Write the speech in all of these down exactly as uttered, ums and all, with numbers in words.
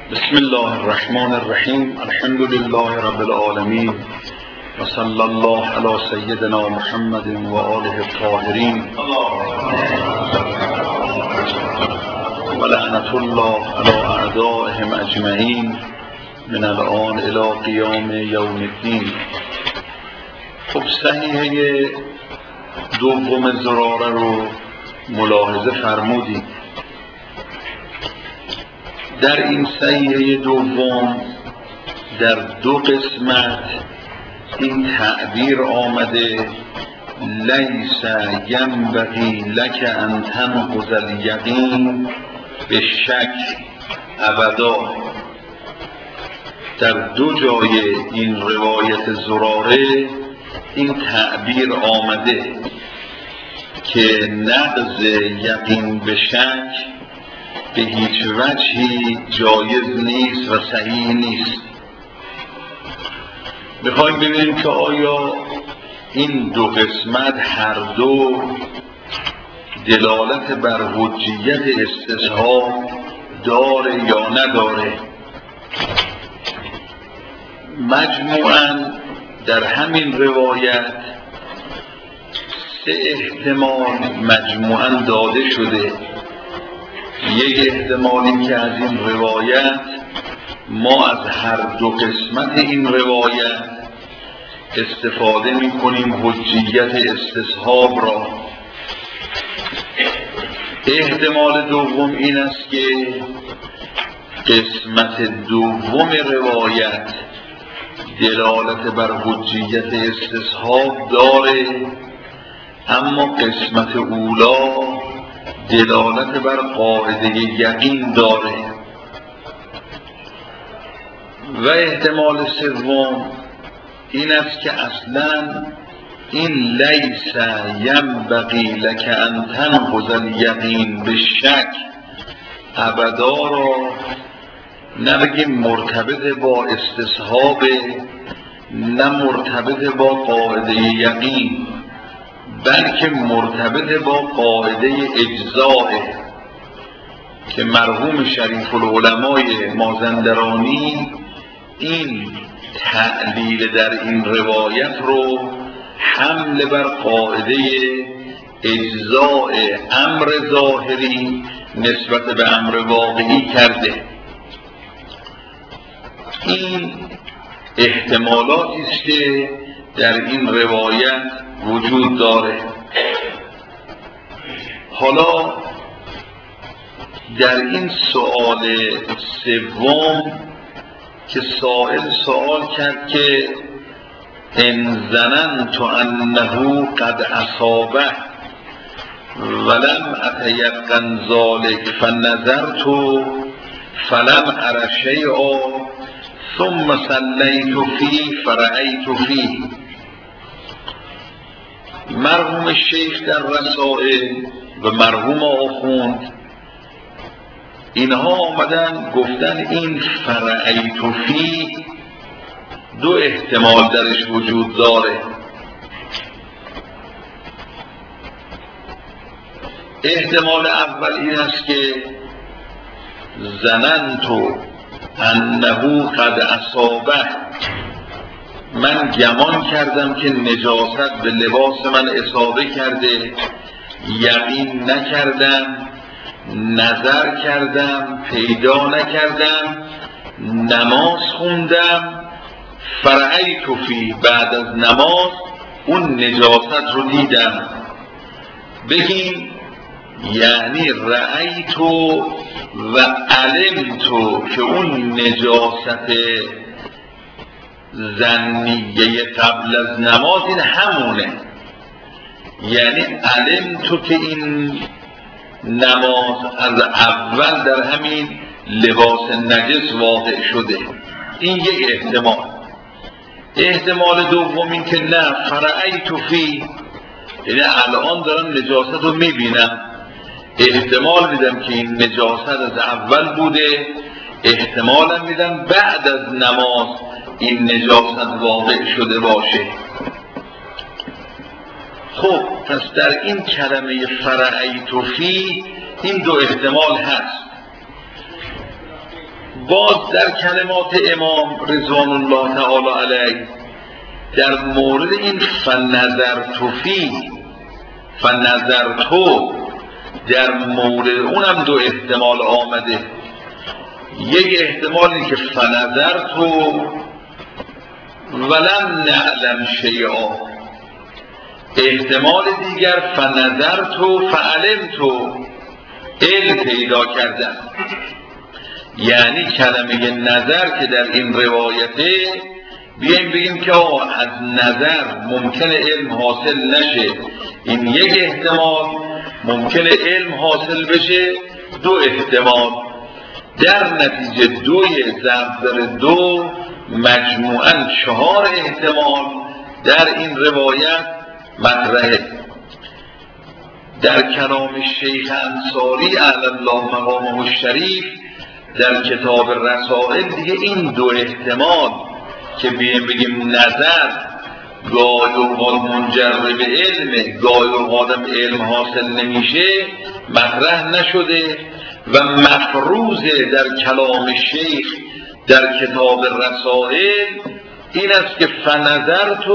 بسم الله الرحمن الرحیم. الحمد لله رب العالمین و صلی الله علی سیدنا محمد و آله الطاهرین و لعنت الله علی اعدائهم اجمعین من الآن الی قیام یوم الدین. خب صحیحه دوم زراره رو ملاحظه فرمودید. در این صحیحه دوم در دو قسمت این تعبیر آمده: لیس ینبغی لک ان تنقض الیقین بالشک ابدا. در دو جای این روایت زراره این تعبیر آمده که نقض یقین به شک به هیچ وجهی جایز نیست و صحیح نیست. میخوایم ببینیم که آیا این دو قسمت هر دو دلالت بر حجیت استصحاب داره یا نداره. مجموعاً در همین روایت سه احتمال مجموعاً داده شده. یک احتمالی که از این روایت ما از هر دو قسمت این روایت استفاده می کنیم حجیت استصحاب را. احتمال دوم این است که قسمت دوم روایت دلالت بر حجیت استصحاب داره، اما قسمت اولا دلالت بر قاعده یقین داره. و احتمال سوم این است که اصلا این لیس ینبغی لک ان تنقض الیقین بالشک ابدا را نبگیم مرتبط با استصحاب، نه مرتبط با قاعده یقین، بلکه مرتبط با قاعده اجزاء که مرحوم شریف العلمای مازندرانی این تعلیل در این روایت رو حمل بر قاعده اجزاء امر ظاهری نسبت به امر واقعی کرده. این احتمالاتی است که در این روایت وجود داره. حالا در این سؤال سوم که سائل سوال کرد که ان ظننت انه قد اصابه ولم اتیقن ذلک فنظرت فلم ار شیئا ثم صلیت فیه فرأیت فیه. مرحوم شیخ در رسائل و مرحوم آخوند اینها آمدن گفتن این فرأیت فیه دو احتمال درش وجود داره. احتمال اول این است که ظننت انه قد اصابه، من گمان کردم که نجاست به لباس من اصابه کرده، یقین نکردم، نظر کردم، پیدا نکردم، نماز خوندم، فرأیت فیه، بعد از نماز اون نجاست رو دیدم. بگیم یعنی رأیت و علمت که اون نجاست ظنیه قبل از نماز این همونه. یعنی علمت که این نماز از اول در همین لباس نجس واقع شده. این یک احتمال. احتمال دوم این که نه فرأیت فیه، یعنی الان دارم نجاست رو میبینم، احتمال میدم که این نجاست از اول بوده، احتمالم میدم بعد از نماز این نجاست واقع شده باشه. خب پس در این کلمه فرأیت فیه این دو احتمال هست. باز در کلمات امام رضوان الله تعالی علیه در مورد این فنظرت فی فنظرت در مورد اونم دو احتمال آمده. یک احتمالی که فنظرت ولم نعلم شیئا، احتمال دیگر فنظرت فعلمت، علم پیدا کردن. یعنی کلمه نظر که در این روایته بیایم بگیم که از نظر ممکنه علم حاصل نشه، این یک احتمال. ممکنه علم حاصل بشه، دو احتمال. در نتیجه دوی ضرب در دو مجموعاً چهار احتمال در این روایت مطرحه. در کلام شیخ انصاری اعلی الله مقامه الشریف در کتاب رسائل دیگه این دو احتمال که بیم بگیم نظر گاهی اوقات منجر به علم، گاهی اوقات علم حاصل نمیشه، مطرح نشده و مفروضه در کلام شیخ در کتاب رسائل این است که فنظرت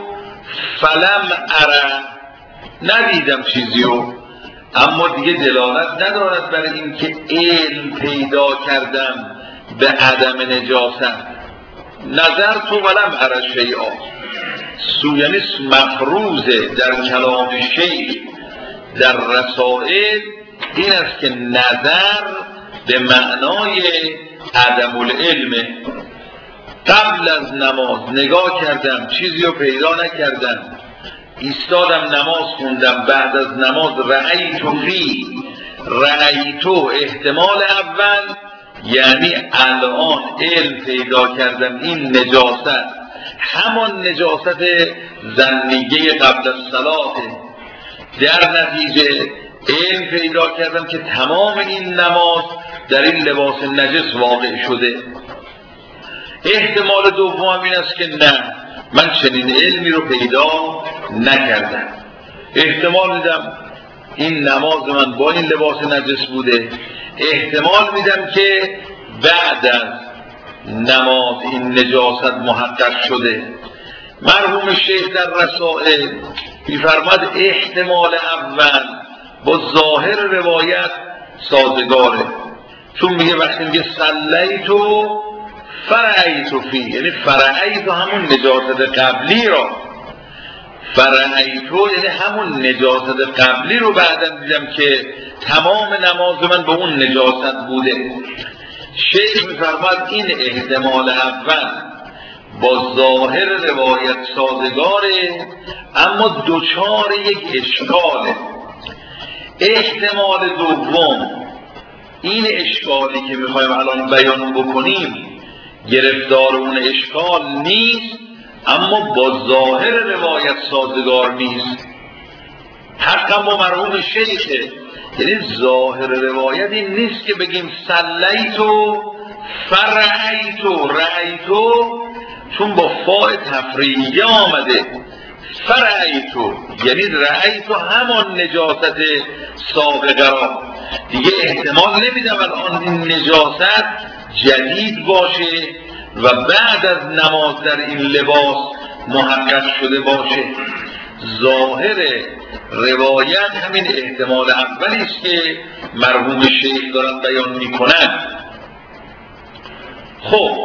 فلم اره، ندیدم چیزیو، اما دیگه دلالت ندارد برای این که علم پیدا کردم به عدم نجاست. نظرت ولم اره شیئا، یعنی مفروضه در کلام شیخ در رسائل این است که نظر به معنای عدم العلم. قبل از نماز نگاه کردم چیزی رو پیدا نکردم، ایستادم نماز خوندم، بعد از نماز رأیت فی رأیت احتمال اول یعنی الان علم پیدا کردم این نجاست، همان نجاست ظنیه قبل از صلات. در نتیجه علم پیدا کردم که تمام این نماز در این لباس نجس واقع شده. احتمال دوم این است که نه، من چنین علمی رو پیدا نکردم، احتمال میدم این نماز من با این لباس نجس بوده، احتمال میدم که بعد از نماز این نجاست محقق شده. مرحوم شیخ در رسائل می‌فرماد احتمال اول با ظاهر روایت سازگاره، چون میگه وقتی میگه صلیتو فرعیتو فی، یعنی فرعیتو همون نجاست قبلی را، فرعیتو یعنی همون نجاست قبلی رو بعداً دیدم که تمام نماز من به اون نجاست بوده. شیخ می‌فرماد این احتمال اول با ظاهر روایت سازگاره، اما دوچار یک اشکاله. احتمال دوم، این اشکالی که میخوایم الان بیان بکنیم گرفتار اون اشکال نیست، اما با ظاهر روایت سازگار نیست. حقا با مرحوم شیخه، یعنی ظاهر روایت این نیست که بگیم صلیتو فرعیتو رأیتو، چون با فاء تفریعیه آمده. فرعیتو یعنی رأیتو همان نجاست سابقه را، دیگه احتمال نمیدم الان این نجاست جدید باشه و بعد از نماز در این لباس محقق شده باشه. ظاهر روایت همین احتمال اولی است که مرحوم شیخ دارن بیان میکنن. خب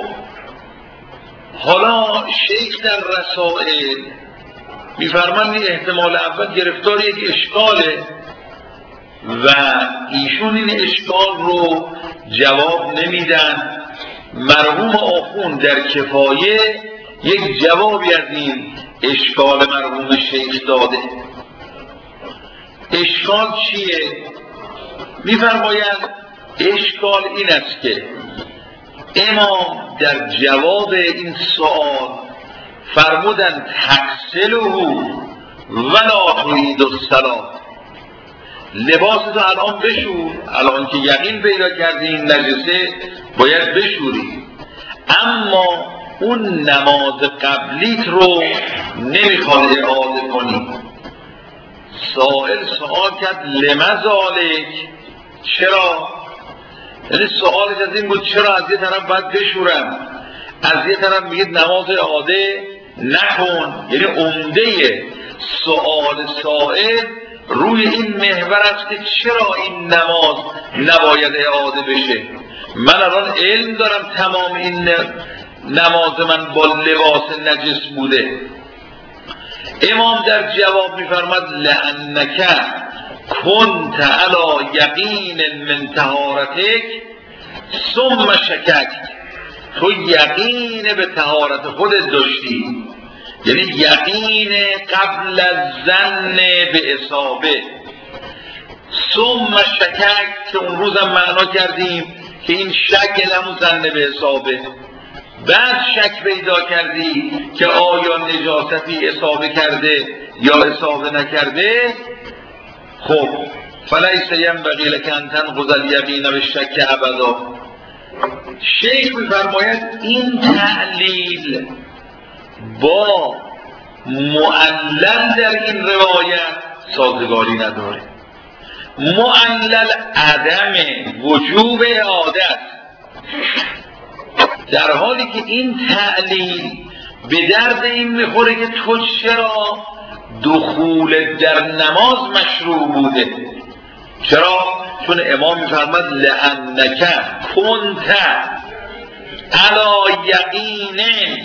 حالا شیخ در رسائل میفرمان این احتمال اول گرفتار یک اشکاله و ایشون این اشکال رو جواب نمیدن. مرحوم آخوند در کفایه یک جوابی از این اشکال مرحوم شیخ داده. اشکال چیه؟ میفرماید اشکال این است که امام در جواب این سوال فرمودن تغسله ولا ترید الصلاة، لباستو الان بشور، الان که یقین پیدا کردی این نجسه باید بشوری، اما اون نماز قبلیت رو نمیخواد اعاده کنی. سائل سوال کرد لمذالک، چرا؟ یعنی سوالش از این بود چرا از یه طرف باید بشورم، از یه طرف میگید نماز اعاده نکن. یعنی عمده سوال سائل روی این محور است که چرا این نماز نباید اعاده بشه. من الان علم دارم تمام این نماز من با لباس نجس بوده. امام در جواب میفرماد لأنک کنت علی یقین من طهارتک ثم شکک، تو یقین به طهارت خودت داشتی، یعنی یقین قبل از ظن به اصابه. ثم شکک که اون روزم معنا کردیم که این شک یعنی همون ظن به اصابه. بعد شک پیدا کردی که آیا نجاستی اصابه کرده یا اصابه نکرده. خب فلیس ینبغی لک ان تنقض الیقین بالشک ابدا. شیخ می‌فرماید این تعلیل با معلل در این روایت سازگاری نداره. معلل عدم وجوب اعاده است، در حالی که این تعلیل به درد این میخوره که تو چرا دخول در نماز مشروع بوده. چرا؟ چون امام میفرماد لأنک کنت علی یقین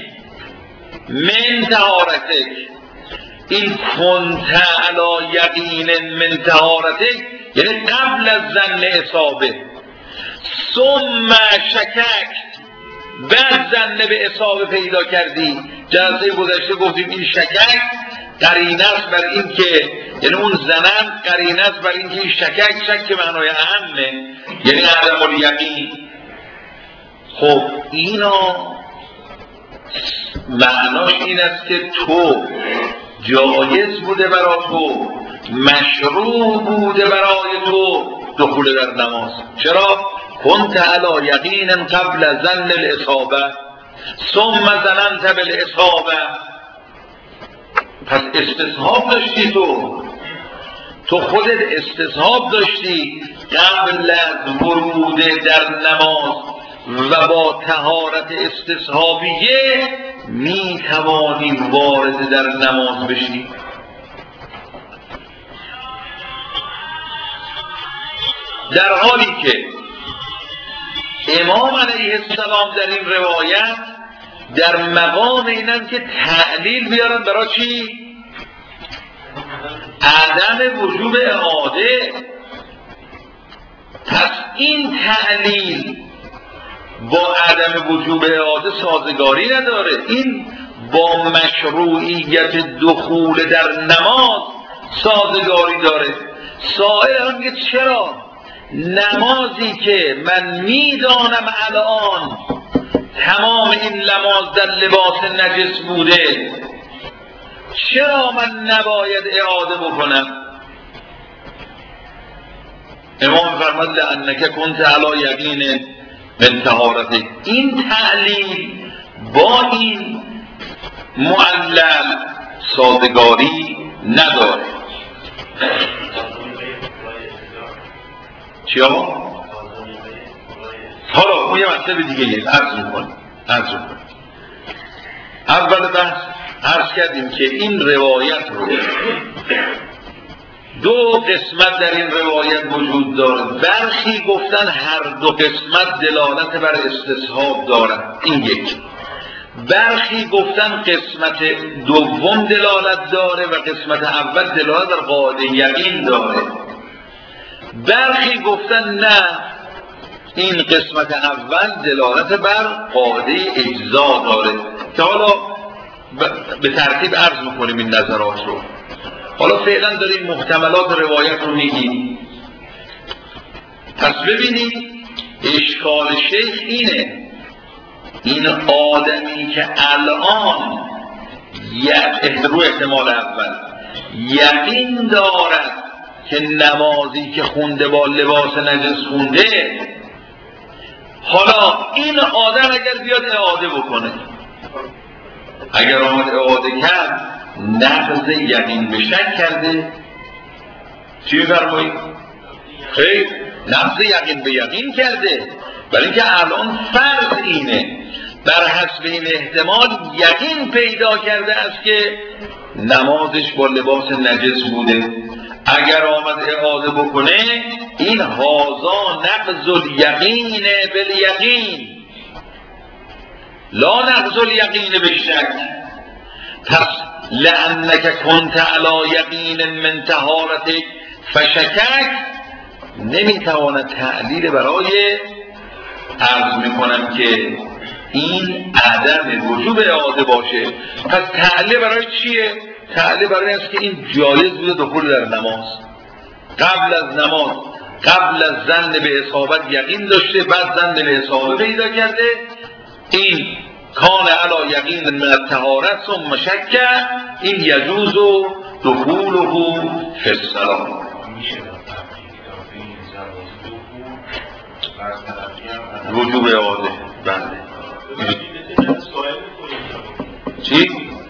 من طهارتک. این کنت علی یقین من طهارتک یعنی قبل از ظن اصابه. ثم شکک، بعد ظن به اصابه پیدا کردی. جلسه گذشته گفتیم این شکک قرینه است بر این که، یعنی اون زنن قرینه است بر این که این شکک شک معنای اهمه، یعنی عدم الیقین. خب اینا معناش این است که تو جایز بوده برای تو، مشروع بوده برای تو دخول در نماز. چرا؟ کنت علی یقین قبل ظن الاصابه ثم ظننت بالاصابه. پس استصحاب داشتی، تو تو خودت استصحاب داشتی قبل از ورود در نماز و با طهارت استصحابیه می توانی وارد در نماز بشی. در حالی که امام علیه السلام در این روایت در مقام اینن که تعلیل بیارن برای چی؟ عدم وجوب اعاده. پس این تعلیل با عدم وجوب اعاده سازگاری نداره، این با مشروعیت دخول در نماز سازگاری داره. سائل هم میگه چرا نمازی که من میدانم الان تمام این نماز در لباس نجس بوده، چرا من نباید اعاده بکنم؟ امام فرمود لأنک کنت علی یقین من طهارتک. این تعلیل با این معلل سازگاری نداره. چیا؟ حالا اون یه مطلب دیگه یه عرض میکنم عرض میکنم اول بحث عرض کردیم که این روایت رو دو قسمت در این روایت وجود داره. برخی گفتن هر دو قسمت دلالت بر استصحاب دارند، این یک. برخی گفتن قسمت دوم دلالت داره و قسمت اول دلالت بر قاعده یقین داره. برخی گفتن نه، این قسمت اول دلالت بر قاعده اجزا داره که حالا به ترتیب عرض میکنیم این نظرات رو. حالا فعلا داریم محتملات روایت رو میگیم. پس ببینید اشکال شیخ اینه، این آدمی که الان رو احتمال اول یقین دارد که نمازی که خونده با لباس نجس خونده، حالا این آدم اگر بیاد اعاده بکنه، اگر آمد اعاده کرد نقض یقین به شک کرده، چی می‌فرمایید؟ خیر نقض یقین به یقین کرده، برای اینکه الان فرض اینه بر حسب این احتمال یقین پیدا کرده است که نمازش با لباس نجس بوده. اگر آمد اعاده بکنه این هازا نقض الیقین بالیقین لا نقض الیقین بالشک. پس لانک کنت علی یقین من طهارتک فشکک نمیتواند تعلیل برای عرض میکنم که این عدم وجوب اعاده باشه. پس تعلیل برای چیه؟ تعلیل برای است که این جایز بوده دخول در نماز، قبل از نماز قبل از ظن به اصابت یقین داشته، بعد ظن به اصابت پیدا کرده، این کان علی یقین من الطهارت ثم شک، این یجوز دخوله فی الصلاة. وجوب اعاده بله. چی؟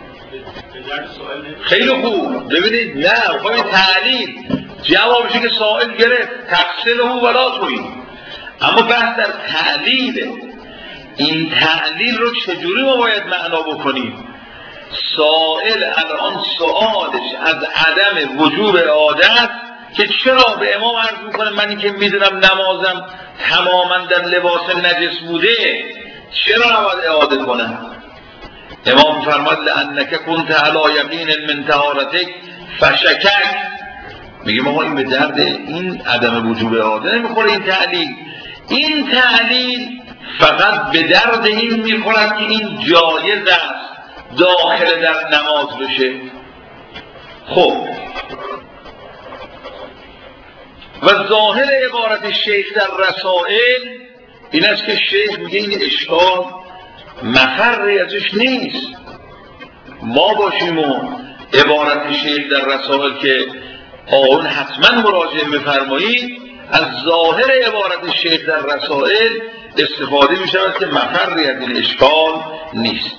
خیلی خوب ببینید، نه خواهی تعلیل جوابشه که سائل گرفت تفصیله ولا توی، اما بحث در تعلیله. این تعلیل رو چجوری ما باید معنا بکنیم؟ سائل الان سوالش از عدم وجوب اعاده است که چرا به امام عرض میکنه من این که میدونم نمازم تماما در لباس نجس بوده چرا نباید اعاده کنم؟ امام فرماد لانک کنت علی یقین من طهارتک فشکک. میگیم آقا این به درد این عدم وجوب اعاده نمیخوره. این تعلیل این تعلیل فقط به درد این میخورد که این جایز است داخل در نماز بشه. خب و ظاهر عبارت شیخ در رسائل این است که شیخ میگه این اشکال مفری ازش نیست. ما باشیم و عبارت شیخ در رسائل که آن حتما مراجعه بفرمایید، از ظاهر عبارت شیخ در رسائل استفاده می شود که مفری از این اشکال نیست.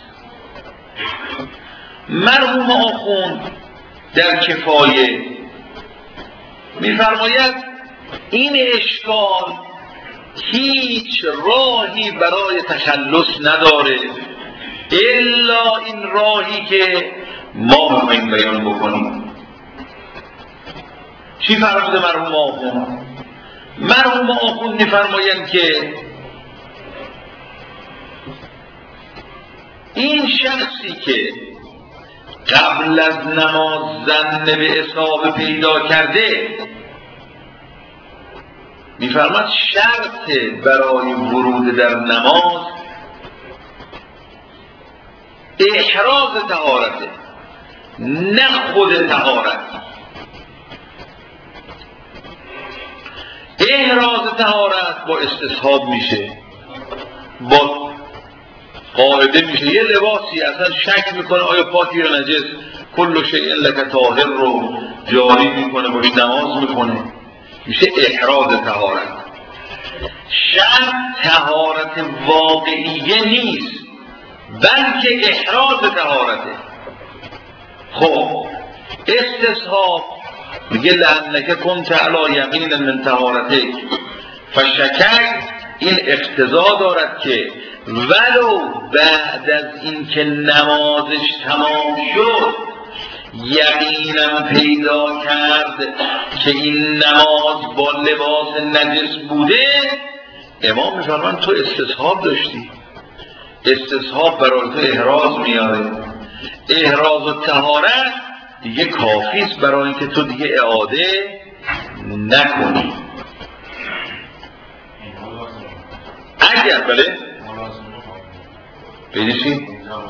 مرحوم آخوند در کفایه می فرماید این اشکال هیچ راهی برای تخلص نداره الا این راهی که ما میخوایم بیان بکنیم. چی فرموده مرحوم آخوند؟ مرحوم آخوند میفرمایند که این شخصی که قبل از نماز ظن به اصابه پیدا کرده، میفرماد شرط برای ورود در نماز احراز طهارته، نه خود طهارت. احراز طهارت با استصحاب میشه، با قاعده میشه. یه لباسی اصلا شک میکنه آیا پاکی یا نجس، کل شیء لک طاهر رو جاری میکنه باش نماز میکنه، میشه احراز طهارت. شرط طهارت واقعیه نیست بلکه احراز طهارته. خب استصحاب میگه لانک کنت علی یقین من طهارتک فشکک، این اقتضا دارد که ولو بعد از اینکه نمازش تمام شد یقینم پیدا کرد که این نماز با لباس نجس بوده، امام میفرمان تو استصحاب داشتی، استصحاب برای تو احراز میاره. احراز و طهارت دیگه کافیست برای اینکه تو دیگه اعاده نکنی. اگر بله بینیشی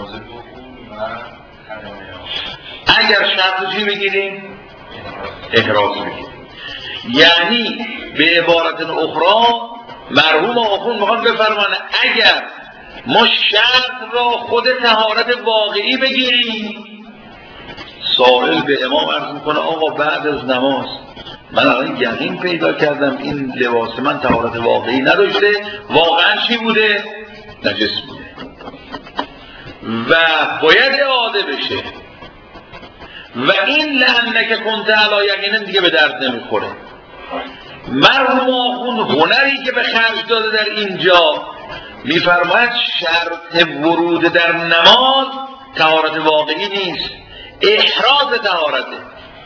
اگر شرط چی بگیریم؟ احراز بگیریم. یعنی به عبارت اخرى مرحوم آخوند میخوان بفرمانه اگر ما شرط را خود طهارت واقعی بگیریم، سائل به امام عرض میکنه آقا بعد از نماز من الان یقین پیدا کردم این لباس من طهارت واقعی نداشته، واقعا چی بوده؟ نجس بوده و باید اعاده بشه و این لانک کنت علی یقین دیگه به درد نمیخوره. مرحوم آخوند هنری که به خرج داده در اینجا میفرماید شرط ورود در نماز طهارت واقعی نیست، احراز طهارته.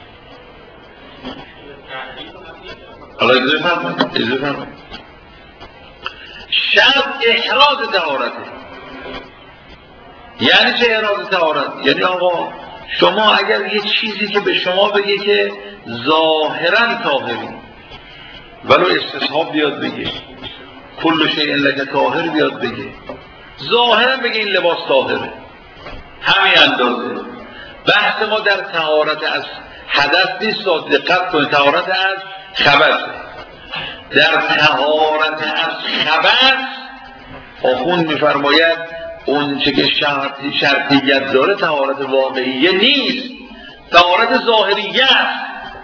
حالا اجازه فرمایید اجازه فرمایید شرط احراز طهارته. یعنی چه احراز طهارت؟ یعنی آقا شما اگر یه چیزی که به شما بگه که ظاهراً طاهری ولو استصحاب بیاد بگه، کل شیء لک طاهر بیاد بگه، ظاهراً بگه این لباس طاهره، همین اندازه. بحث ما در طهارت از حدث نیست، دقت کنید، طهارت از خبث. در طهارت از خبث آخوند میفرماید اون چه که شرطی شرطیت داره طهارت واقعیه نیست، طهارت ظاهریه است.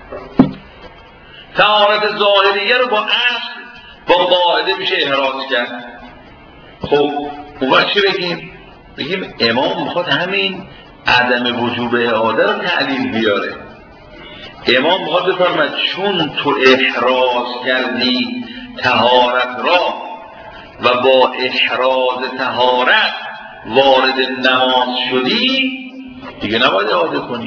طهارت ظاهریه رو با اصل با قاعده میشه احراز کرد. خب اون وقت چی بگیم؟ بگیم امام میخواد همین عدم وجوب اعاده رو تعلیل بیاره. امام میخواد بفرماید چون تو احراز کردی طهارت را و با احراز طهارت وارد نماز شدی دیگه نباید اعاده کنی.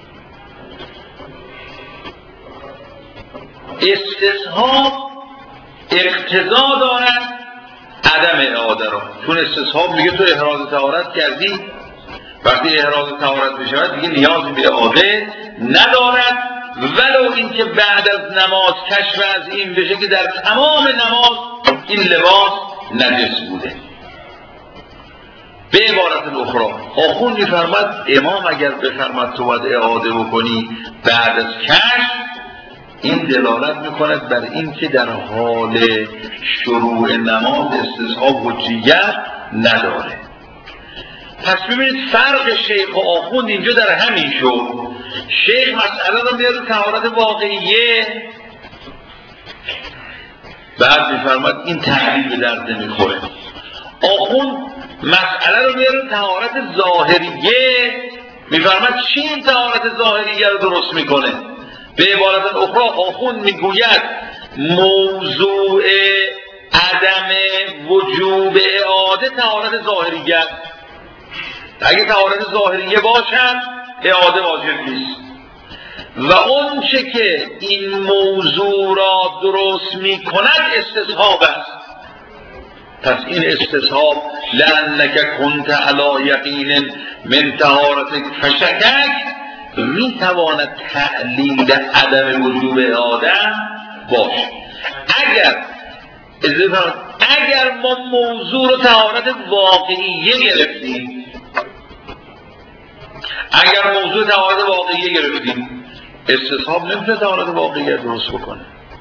استصحاب اقتضا دارد عدم اعاده را، چون استصحاب میگه تو احراز طهارت کردی، وقتی احراز طهارت بشود دیگه نیازی به اعاده ندارد، ولو اینکه بعد از نماز کشف از این بشه که در تمام نماز این لباس نجس بوده. به عبارت الاخرى آخوند میفرماد امام اگر بفرماد تو باید اعاده بکنی بعد از کشف، این دلالت میکند بر این که در حال شروع نماز استصحاب حجیت نداره. پس ببینید فرق شیخ و آخوند اینجا در همین شد. شیخ مسئله رو میاد طهارت واقعیه، بعد میفرماد این تحلیل به درد نمیخوره. آخوند مسئله رو میاد طهارت ظاهریه، میفرماد چی این طهارت ظاهریه رو درست میکنه. به عبارت اخرى آخوند میگوید موضوع عدم وجوب اعاده طهارت ظاهریه. اگه طهارت ظاهریه باشد اعاده واجب نیست، و اون چه که این موضوع را درست می کند استصحاب است. پس این استصحاب لأنک کنت علی یقین من طهارتک فشکک می تواند تعلیل عدم وجوب اعاده باشه. اگر اگر ما موضوع رو طهارت واقعیه گرفتیم، اگر موضوع طهارت واقعیه گرفتیم، استصحاب نمیتونه طهارت واقعیه درست بکنه.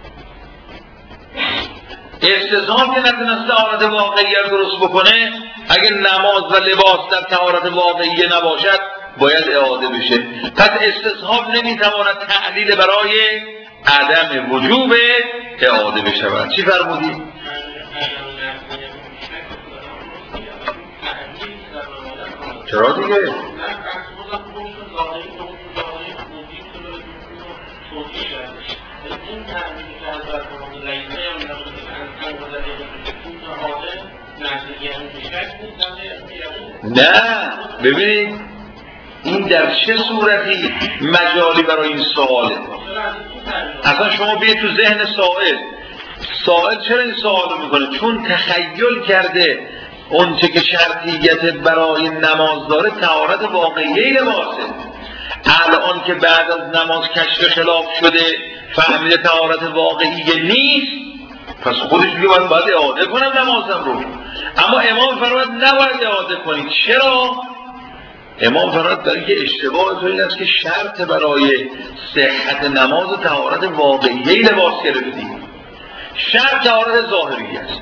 استصحاب که نتونست طهارت واقعیه درست بکنه، اگر نماز و لباس در طهارت واقعیه نباشد باید اعاده بشه. پس استصحاب نمیتواند تعلیل برای عدم وجوب اعاده بشود. چی فرمودی؟ چرا دیگه؟ نه ببینید این در چه صورتی مجالی برای این سواله. اصلا شما بیاید تو ذهن سائل، سائل چرا این سوال میکنه؟ چون تخیل کرده اون چه که شرطیت برای نماز داره طهارت واقعیه لباسه. الان که بعد از نماز کشف خلاف شده فهمیده طهارت واقعیه نیست، پس خودش میگه من باید اعاده کنم نمازم رو. اما امام فرمود نباید اعاده کنید. چرا؟ امام فرمود برای که اشتباه تو این است که شرط برای صحت نماز و طهارت واقعیه لباس گرفتیم. شرط طهارت ظاهریه است.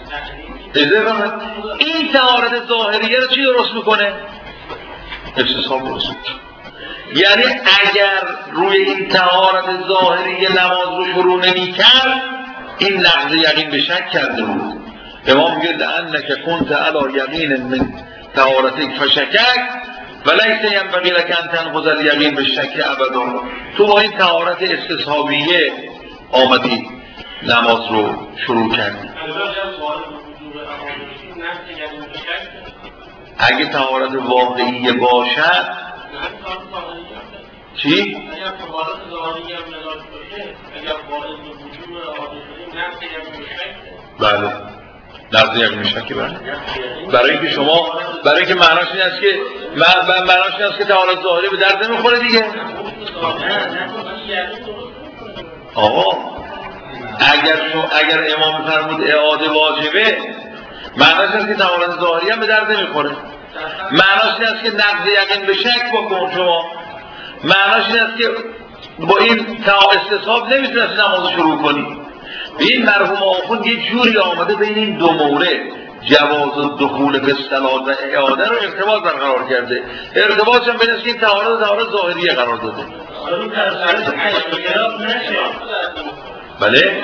این طهارت ظاهریه رو چی درست میکنه؟ استصحاب درست میکنه. یعنی اگر روی این طهارت ظاهریه نماز رو شروع نمی کرد این نقض یقین به شک کرده بود. امام میگه لأنک کنت علی یقین من طهارتک فشکک ولیس ینبغی لک ان تنقض الیقین بالشک ابدا. تو با این طهارت استصحابیه آمدی نماز رو شروع کردی. اگه طهارت واقعی باشد چی؟ بله نقض یک مشکی. بله برای اینکه شما برای اینکه معناش این است که من معناش این است که طهارت ظاهری به درد نمیخوره دیگه. آقا اگر شما اگر امام فرمود اعاده واجبه، معناش این است که طهارت ظاهری هم به درد نمیخوره. معناش این است که نقض یقین به شک بکن شما. معناش این است که با این استصحاب نمیتونستی نماز شروع کنی. این مرحوم آخوند یه جوری آمده بین این دو مورد، جواز و دخول به صلات و اعاده رو ارتباط برقرار کرده. ارتباطش هم بین است که این طهارت و طهارت ظاهریه قرار داده. بله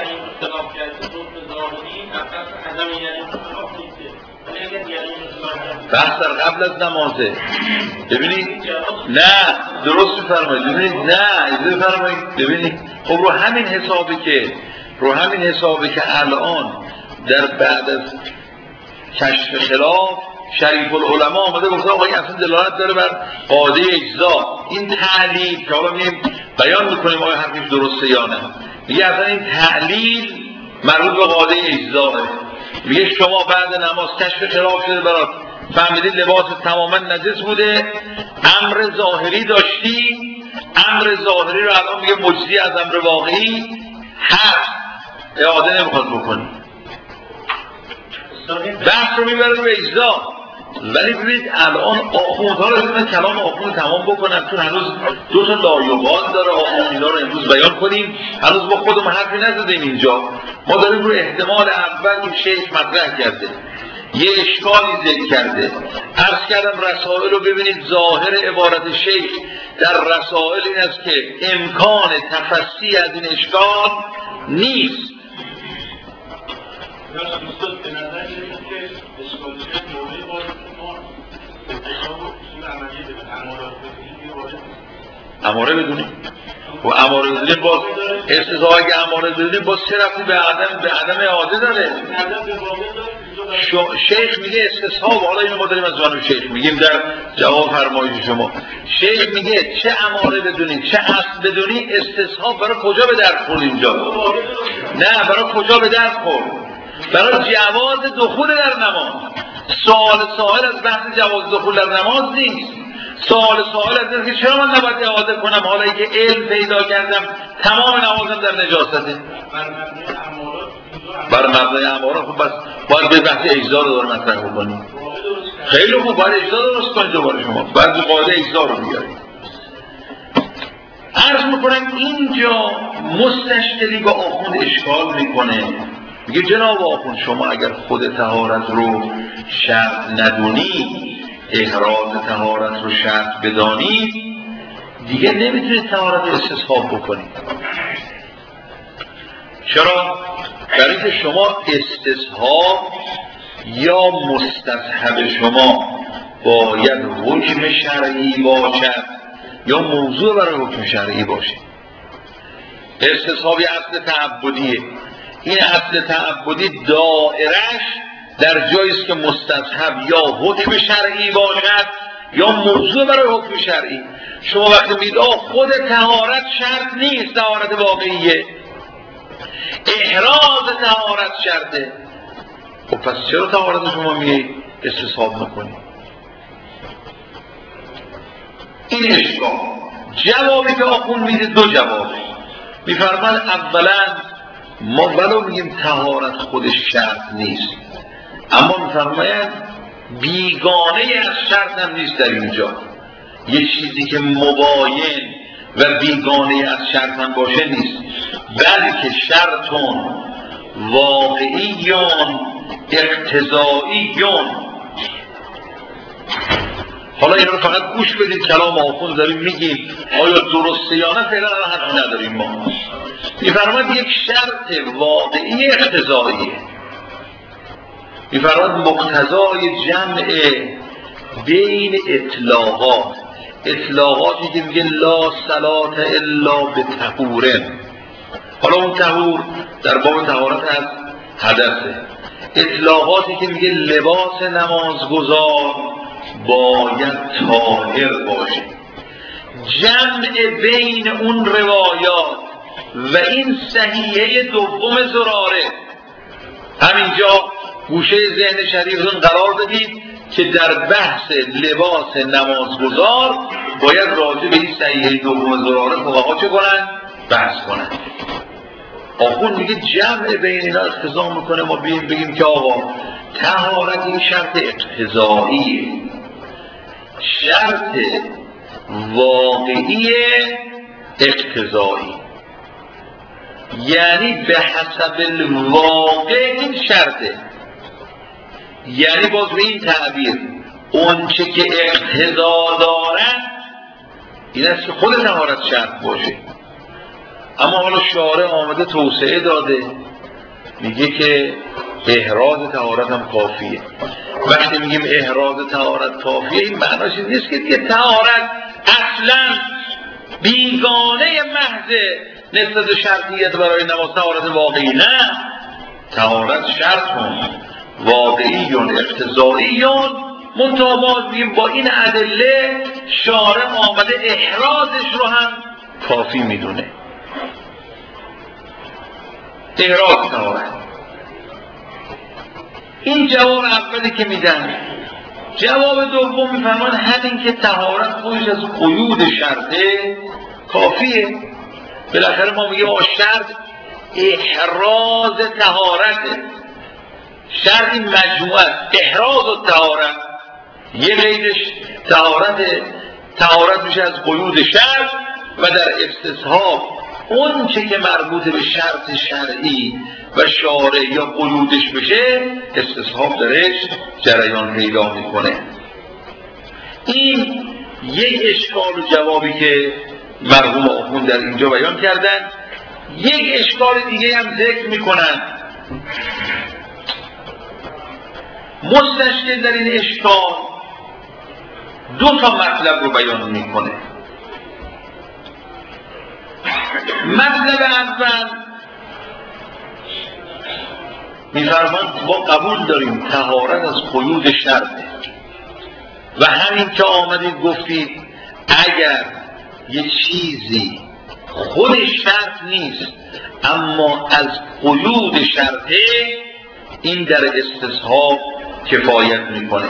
بحث در قبل از نمازه. ببینید نه درست فرمایید. ببینید نه اجازه فرمایید. ببینید خب رو همین حسابی که رو همین حسابی که الان در بعد از کشف خلاف شریف العلماء آمده گفته آقا این اصلا دلالت داره بر قاعده اجزا. این تعلیل که حالا میگیم بیان میکنیم آیا حرفش درسته یا نه، میگه اصلا این تعلیل مربوط به قاعده اجزاه. میگه شما بعد نماز کشف خلاف شده برات، فهمیدید لباس تماما نجس بوده، امر ظاهری داشتی، امر ظاهری رو الان میگه مجزی از امر واقعی هست، اعاده نمیخواد بکنی. بحث رو میبره به اجزا. ولی ببینید الان آخوندها رو ببینید کلام آخوند تمام بکنن، چون هنوز دو تا لایوبان داره آخوند، اینا رو امروز بیان کنیم. هنوز ما خودمون حرفی نزدیم اینجا، ما داریم رو احتمال اول که شیخ مطرح کرده یه اشکالی ذکر کرده. عرض کردم رسائل رو ببینید، ظاهر عبارت شیخ در رسائل این است که امکان تفسیر از این اشکال نیست. اماره بدونیم و اماره بدونیم باز استثناء اگه اماره بدونیم باز چه رفتی به عدم به عدم اعاده داره. شیخ میگه استصحاب، حالا اینو ما داریم از جانب شیخ میگیم در جواب فرمایش شما. شیخ میگه چه اماره بدونی چه اصل بدونی، استصحاب برای کجا به درد خورد اینجا؟ نه برای کجا به درد خورد؟ برای جواز دخول در نماز. سوال سوال از بحث جواز دخول در نماز نیست. سوال سوال از اینه که چرا من نباید اعاده کنم حالا که علم پیدا کردم تمام نمازم در نجاسته. بر مبنای اماره خب بس باید به بحث اجزا رو داره مطرح بکنیم. خیلی خوب باید اجزا درست کنید دوباره شما بعد قاعده اجزا رو بیارید. عرض میکنم اینجا مستشکلی با آخوند اشکال میکنه، میگه جناب آخوند شما اگر خود طهارت رو شرط ندونی، احراز طهارت رو شرط بدانی، دیگه نمیتونید طهارت استصحاب بکنید. چرا؟ برای اینکه شما استصحاب یا مستصحب شما باید حکم شرعی باشد یا موضوع برای حکم شرعی باشه. استصحاب یه اصل تعبدیه. این اصل تعبدی دائرش در جایی است که مستصحب یا حکم شرعی باشد یا موضوع برای حکم شرعی. شما وقتی میگید آه خود طهارت شرط نیست، طهارت واقعیه، احراز طهارت شرطه، خب پس چرا طهارت شما میگید استصحاب نکنید؟ این اشکال. جوابی که آخون میده دو جوابه. میفرماد اولا ما ولو میگیم طهارت خودش شرط نیست، اما میفرماید بیگانه از شرط هم نیست در اینجا. یه چیزی که مباین و بیگانه از شرط هم باشه نیست، بلکه شرطون واقعیون اقتضاییون. حالا این رو فقط گوش بدید، کلام آخوند داریم میگیم آیا درسته یا نه، فعلا حرف نداریم. ما میفرماید یک شرط واقعی اقتضاییه، میفرماید مقتضای جمع بین اطلاقات، اطلاقاتی که میگه لا صلاة الا بطهور، حالا اون طهور در باب طهارت از حدثه. اطلاقاتی که میگه لباس نمازگزار باید طاهر باشه، جمع بین اون روایات و این صحیحه دوم زراره همینجا گوشه ذهن شریفتون قرار بدید که در بحث لباس نمازگزار باید راجع به این صحیحه دوم زراره فقها چه کنن؟ بحث کنن. آخوند میگه جمع بین اینا اقتضا میکنه ما بیم بگیم که آقا طهارت این شرط اقتضاییه، شرط واقعی اقتضایی، یعنی به حسب الواقع این شرطه. یعنی باز به این تعبیر اون چه که اقتضا دارد این است که خود طهارت شرط باشه. اما حالا شارع آمده توسعه داده، میگه که احراز طهارت هم کافیه. وقتی میگیم احراز طهارت کافیه این معناش این نیست که دیگه طهارت اصلا بیگانه محض نسبت شرطیت برای نماز طهارت واقعی، نه، طهارت شرط هم واقعی و اقتضایی منتها باز میگیم با این ادله شارع آمده احرازش رو هم کافی میدونه. احراز طهارت این جواب اولی که میدن. جواب دوم میفرمان همین که طهارت خودش از قیود شرطه کافیه. بالاخره ما میگیم آقا شرط احراز طهارته، شرط این مجموعه احراز و طهارت، یه قیدش طهارت، طهارت میشه از قیود شرط و در استصحاب اون چه که مربوط به شرط شرعی و شارع یا قیودش بشه استصحاب درش جریان پیدا میکنه. این یک اشکال و جوابی که مرحوم آخوند در اینجا بیان کردن. یک اشکال دیگه هم ذکر میکنن. مستشکل در این اشکال دو تا مطلب رو بیان میکنه. مطلب اول میفرمان ما قبول داریم طهارت از قیود شرطه و همین که آمدید گفتید اگر یه چیزی خودش شرط نیست اما از قیود شرطه این در استصحاب کفایت میکنه.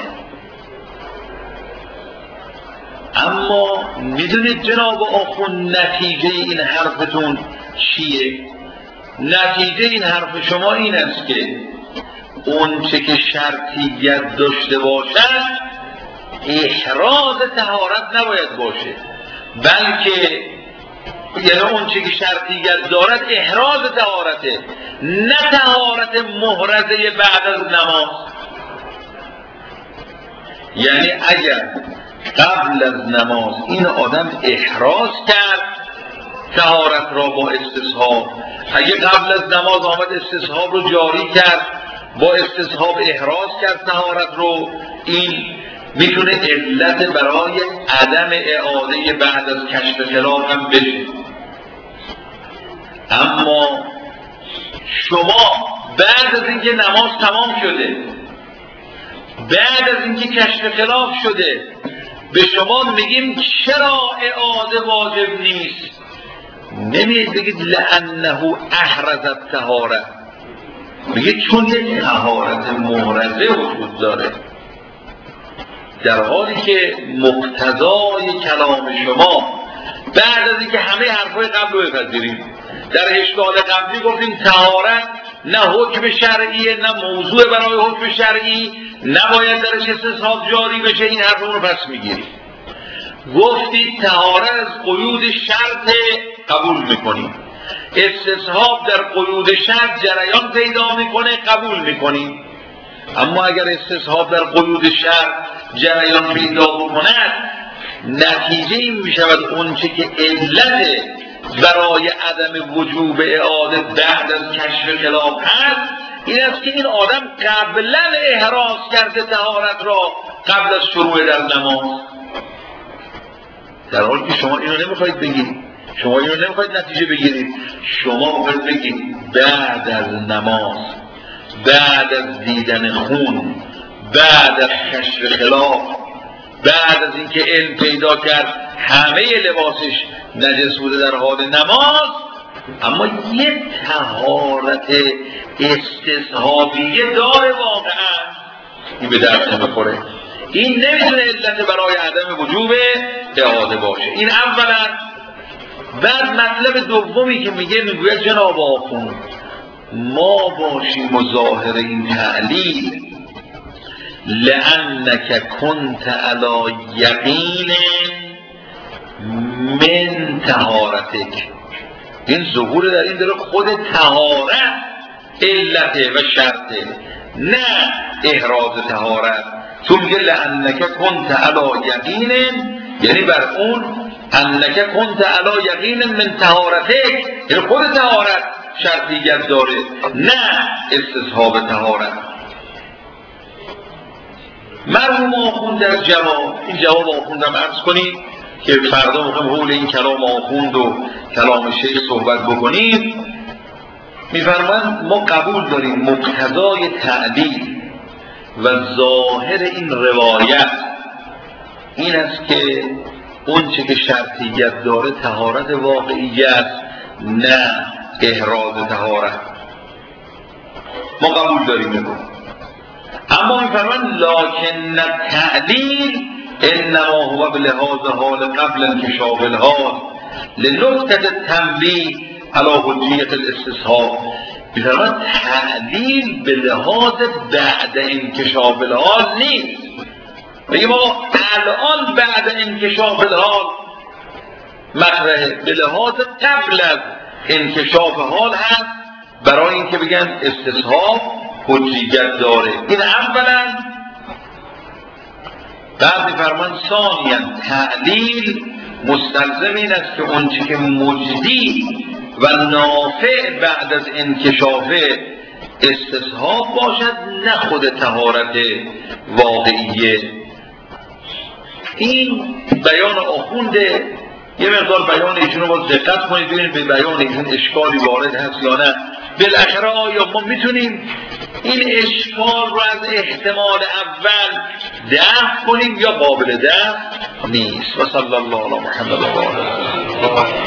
اما میدونید جناب آخوند نتیجه این حرفتون چیه؟ نتیجه این حرف شما این است که اون چه که شرطیت داشته باشد احراز طهارت نباید باشه، بلکه یعنی اون چه که شرطیت دارد احراز طهارته، نه طهارت محرزه بعد از نماز. یعنی اگر قبل از نماز این آدم احراز کرد طهارت را با استصحاب، اگه قبل از نماز آمد استصحاب رو جاری کرد با استصحاب احراز کرد طهارت رو، این میتونه علت برای عدم اعاده بعد از کشف خلاف هم بشه. اما شما بعد از اینکه نماز تمام شده، بعد از اینکه کشف خلاف شده، به شما میگیم چرا اعاده واجب نیست؟ نمیید بگید لانه احرزت طهارت، میگه چون یک طهارت محرزه وجود داره، در حالی که مقتضای کلام شما بعد از اینکه همه حرفای قبل رو بپذیریم، در اشکال قبلی گفتیم طهارت نه حکم شرعیه نه موضوع برای حکم شرعی، نباید درش استصحاب جاری بشه، این حرف رو پس میگیریم. گفتید طهارت از قیود شرط قبول میکنیم، استصحاب در قیود شرط جریان پیدا میکنه قبول میکنیم. اما اگر استصحاب در قیود شرط جریان پیدا بکند نتیجه این میشود اون چه که علت برای عدم وجوب اعاده بعد از کشف خلاف هست این است که این آدم قبلا احراز کرده طهارت را قبل از شروع در نماز، در حالی که شما اینو نمیخواید بگید. شما اینو نمیخواید نتیجه بگیرید، شما باید بگید بعد از نماز، بعد از دیدن خون، بعد از کشف خلاف، بعد از اینکه علم پیدا کرد همه لباسش نجس بوده در حال نماز، اما یه طهارت استصحابیه داره واقعا، این به درد نمیخوره. این نمیتونه علت برای عدم وجوب اعاده باشه. این اولا. بعد مطلب دومی که میگه، میگوید جناب آخوند ما باشیم و ظاهر این تعلیل لأنک کنت علی یقین من طهارتک، این ظهور در این داره خود طهارت علته و شرطه، نه احراز طهارت. تو میگه لأنک کنت علی یقین، یعنی بر اون انک کنت علی یقین من طهارتک، یعنی خود طهارت شرطیت داره، نه استصحاب طهارت. مرحوم آخوند در جواب، این جواب آخوندم عرض کنید که فردا میخوایم حول این کلام آخوند و کلام شیخ صحبت بکنیم. میفرمایند ما قبول داریم مقتضای تعلیل و ظاهر این روایت این است که اون چه که شرطیت داره طهارت واقعیت، نه احراز طهارت. ما قبول داریم بگو. اما میفرمایند لکن تعلیل انما هو بلحاظ حال قبل انکشاف الحال لنکته تنبیه علی حجیت الاستصحاب. میفرمایند تعلیل به لحاظ بعد انکشاف الحال نیست. بگیم ما الان بعد انکشاف الحال مطرحه، به لحاظ قبل از انکشاف حال هست، برای اینکه بگن استصحاب حجیت داره. این اولا. بعد میفرمان ثانیا تعلیل مستلزم این است که اون چی که مجدی و نافع بعد از انکشاف استصحاب باشد، نه خود طهارت واقعیه. این بیان آخونده. یه مقدار بیان ایشون رو باز دقت کنید ببینید به بیان ایشون اشکالی وارد هست یا نه. بالاخره آیا ما میتونیم این اشکال رو از احتمال اول دفع کنیم یا قابل دفع نیست؟ و صلی الله علی محمد و آله.